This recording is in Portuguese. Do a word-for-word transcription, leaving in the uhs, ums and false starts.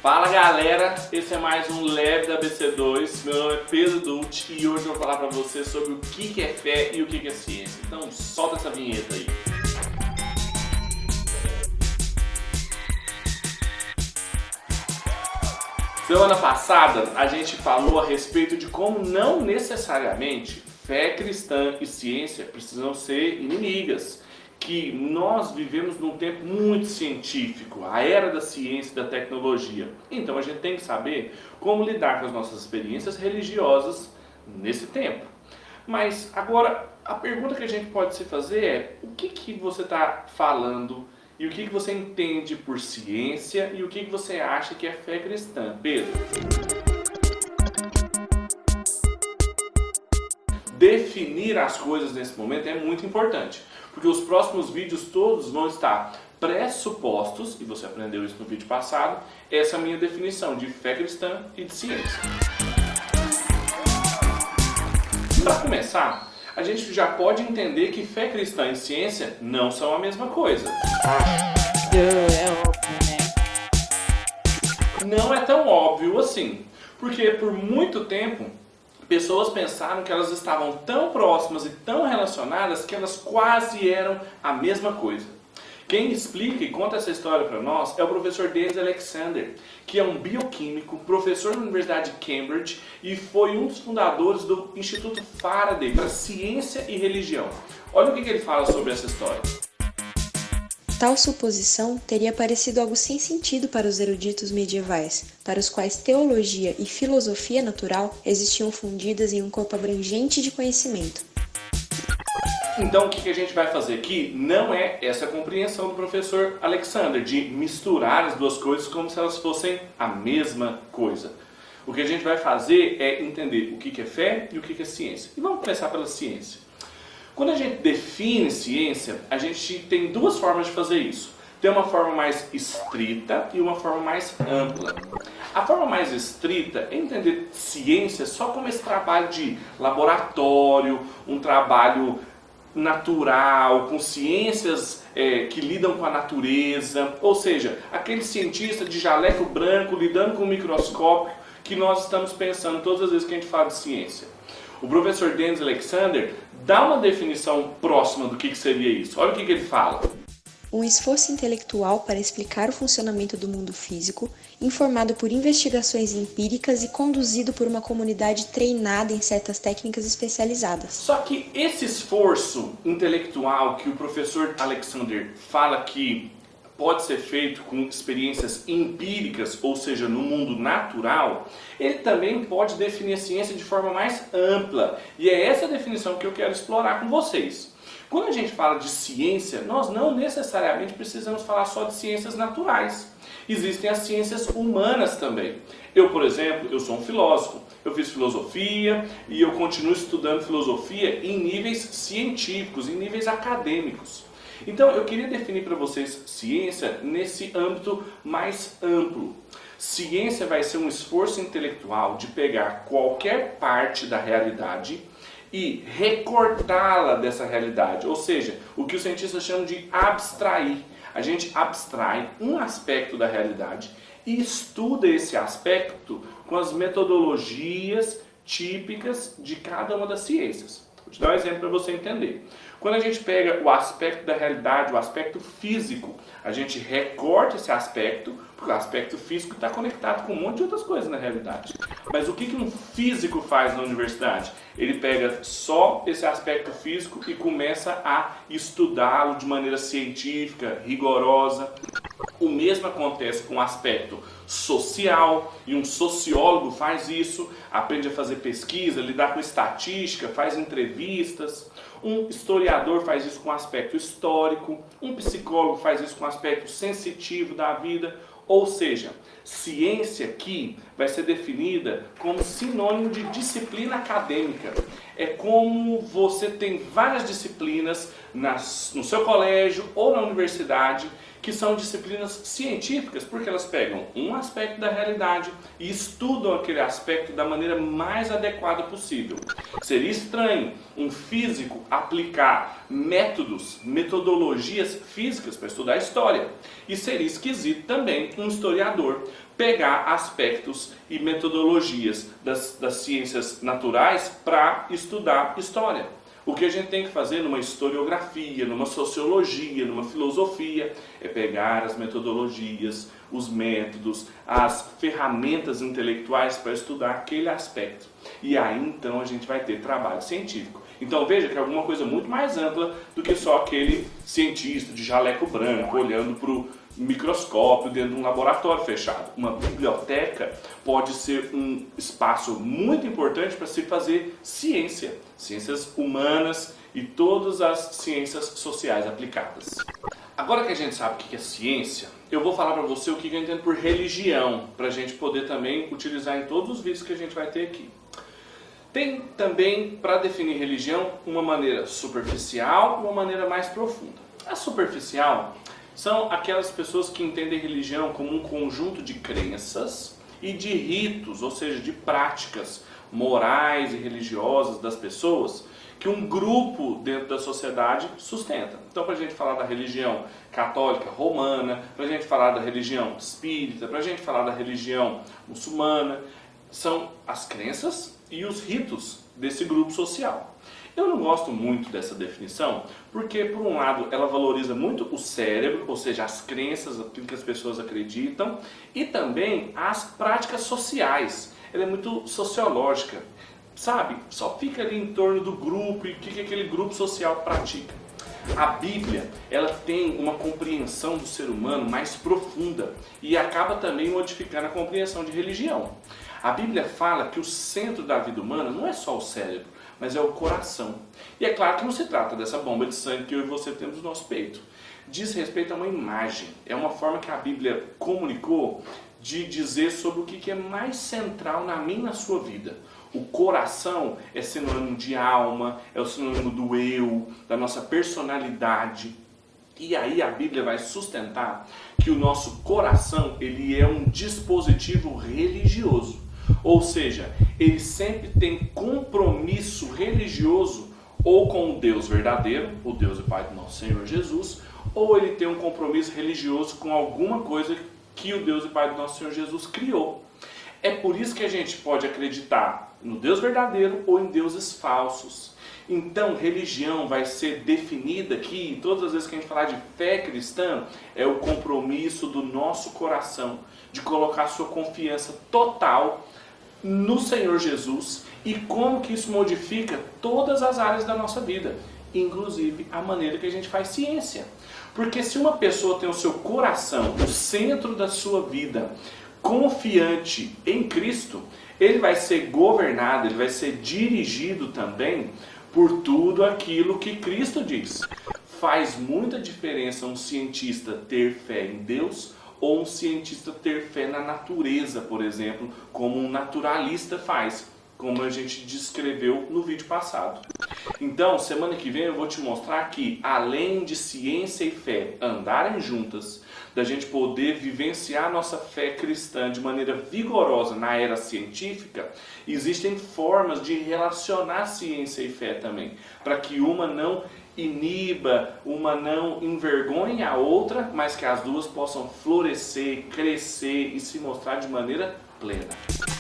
Fala galera, esse é mais um Leve da B C dois, meu nome é Pedro Dulce e hoje eu vou falar pra você sobre o que é fé e o que é ciência. Então solta essa vinheta aí. Semana passada a gente falou a respeito de como não necessariamente fé cristã e ciência precisam ser inimigas. Que nós vivemos num tempo muito científico, a era da ciência e da tecnologia. Então a gente tem que saber como lidar com as nossas experiências religiosas nesse tempo. Mas agora, a pergunta que a gente pode se fazer é: o que, que você está falando e o que, que você entende por ciência e o que, que você acha que é fé cristã? Pedro? Definir as coisas nesse momento é muito importante, porque os próximos vídeos todos vão estar pressupostos, e você aprendeu isso no vídeo passado, essa é a minha definição de fé cristã e de ciência. Para começar, a gente já pode entender que fé cristã e ciência não são a mesma coisa. Não é tão óbvio assim, porque por muito tempo pessoas pensaram que elas estavam tão próximas e tão relacionadas que elas quase eram a mesma coisa. Quem explica e conta essa história para nós é o professor Dennis Alexander, que é um bioquímico, professor da Universidade de Cambridge e foi um dos fundadores do Instituto Faraday para Ciência e Religião. Olha o que ele fala sobre essa história. Tal suposição teria parecido algo sem sentido para os eruditos medievais, para os quais teologia e filosofia natural existiam fundidas em um corpo abrangente de conhecimento. Então o que a gente vai fazer aqui não é essa compreensão do professor Alexander, de misturar as duas coisas como se elas fossem a mesma coisa. O que a gente vai fazer é entender o que é fé e o que é ciência. E vamos começar pela ciência. Quando a gente define ciência, a gente tem duas formas de fazer isso. Tem uma forma mais estrita e uma forma mais ampla. A forma mais estrita é entender ciência só como esse trabalho de laboratório, um trabalho natural, com ciências é, que lidam com a natureza. Ou seja, aquele cientista de jaleco branco lidando com o microscópio que nós estamos pensando todas as vezes que a gente fala de ciência. O professor Dennis Alexander dá uma definição próxima do que, que seria isso. Olha o que, que ele fala. Um esforço intelectual para explicar o funcionamento do mundo físico, informado por investigações empíricas e conduzido por uma comunidade treinada em certas técnicas especializadas. Só que esse esforço intelectual que o professor Alexander fala que pode ser feito com experiências empíricas, ou seja, no mundo natural, ele também pode definir a ciência de forma mais ampla. E é essa definição que eu quero explorar com vocês. Quando a gente fala de ciência, nós não necessariamente precisamos falar só de ciências naturais. Existem as ciências humanas também. Eu, por exemplo, eu sou um filósofo. Eu fiz filosofia e eu continuo estudando filosofia em níveis científicos, em níveis acadêmicos. Então eu queria definir para vocês ciência nesse âmbito mais amplo. Ciência vai ser um esforço intelectual de pegar qualquer parte da realidade e recortá-la dessa realidade. Ou seja, o que os cientistas chamam de abstrair. A gente abstrai um aspecto da realidade e estuda esse aspecto com as metodologias típicas de cada uma das ciências. Vou te dar um exemplo para você entender. Quando a gente pega o aspecto da realidade, o aspecto físico, a gente recorta esse aspecto, porque o aspecto físico está conectado com um monte de outras coisas na realidade. Mas o que que um físico faz na universidade? Ele pega só esse aspecto físico e começa a estudá-lo de maneira científica, rigorosa. O mesmo acontece com o aspecto social, e um sociólogo faz isso, aprende a fazer pesquisa, lidar com estatística, faz entrevistas. Um historiador faz isso com aspecto histórico, um psicólogo faz isso com aspecto sensitivo da vida. Ou seja, ciência aqui vai ser definida como sinônimo de disciplina acadêmica. É como você tem várias disciplinas nas, no seu colégio ou na universidade que são disciplinas científicas, porque elas pegam um aspecto da realidade e estudam aquele aspecto da maneira mais adequada possível. Seria estranho um físico aplicar métodos, metodologias físicas para estudar a história. E seria esquisito também um historiador pegar aspectos e metodologias das, das ciências naturais para estudar história. O que a gente tem que fazer numa historiografia, numa sociologia, numa filosofia, é pegar as metodologias, os métodos, as ferramentas intelectuais para estudar aquele aspecto. E aí então a gente vai ter trabalho científico. Então veja que é alguma coisa muito mais ampla do que só aquele cientista de jaleco branco olhando para o microscópio dentro de um laboratório fechado. Uma biblioteca pode ser um espaço muito importante para se fazer ciência, ciências humanas e todas as ciências sociais aplicadas. Agora que a gente sabe o que é ciência, eu vou falar para você o que eu entendo por religião, para a gente poder também utilizar em todos os vídeos que a gente vai ter aqui. Tem também, para definir religião, uma maneira superficial e uma maneira mais profunda. A superficial são aquelas pessoas que entendem religião como um conjunto de crenças e de ritos, ou seja, de práticas morais e religiosas das pessoas que um grupo dentro da sociedade sustenta. Então, para a gente falar da religião católica romana, para a gente falar da religião espírita, para a gente falar da religião muçulmana, são as crenças e os ritos desse grupo social. Eu não gosto muito dessa definição, porque por um lado ela valoriza muito o cérebro, ou seja, as crenças, aquilo que as pessoas acreditam, e também as práticas sociais. Ela é muito sociológica, sabe? Só fica ali em torno do grupo e o que aquele grupo social pratica. A Bíblia, ela tem uma compreensão do ser humano mais profunda e acaba também modificando a compreensão de religião. A Bíblia fala que o centro da vida humana não é só o cérebro, mas é o coração. E é claro que não se trata dessa bomba de sangue que eu e você temos no nosso peito. Diz respeito a uma imagem. É uma forma que a Bíblia comunicou de dizer sobre o que é mais central na minha e na sua vida. O coração é sinônimo de alma, é o sinônimo do eu, da nossa personalidade. E aí a Bíblia vai sustentar que o nosso coração ele é um dispositivo religioso. Ou seja, ele sempre tem compromisso religioso ou com o Deus verdadeiro, o Deus e Pai do nosso Senhor Jesus, ou ele tem um compromisso religioso com alguma coisa que o Deus e Pai do nosso Senhor Jesus criou. É por isso que a gente pode acreditar no Deus verdadeiro ou em deuses falsos. Então, religião vai ser definida aqui, todas as vezes que a gente falar de fé cristã, é o compromisso do nosso coração de colocar sua confiança total no Senhor Jesus e como que isso modifica todas as áreas da nossa vida, inclusive a maneira que a gente faz ciência. Porque se uma pessoa tem o seu coração, o centro da sua vida, confiante em Cristo, ele vai ser governado, ele vai ser dirigido também por tudo aquilo que Cristo diz. Faz muita diferença um cientista ter fé em Deus ou um cientista ter fé na natureza, por exemplo, como um naturalista faz, como a gente descreveu no vídeo passado. Então, semana que vem eu vou te mostrar que, além de ciência e fé andarem juntas, da gente poder vivenciar nossa fé cristã de maneira vigorosa na era científica, existem formas de relacionar ciência e fé também, para que uma não iniba, uma não envergonhe a outra, mas que as duas possam florescer, crescer e se mostrar de maneira plena.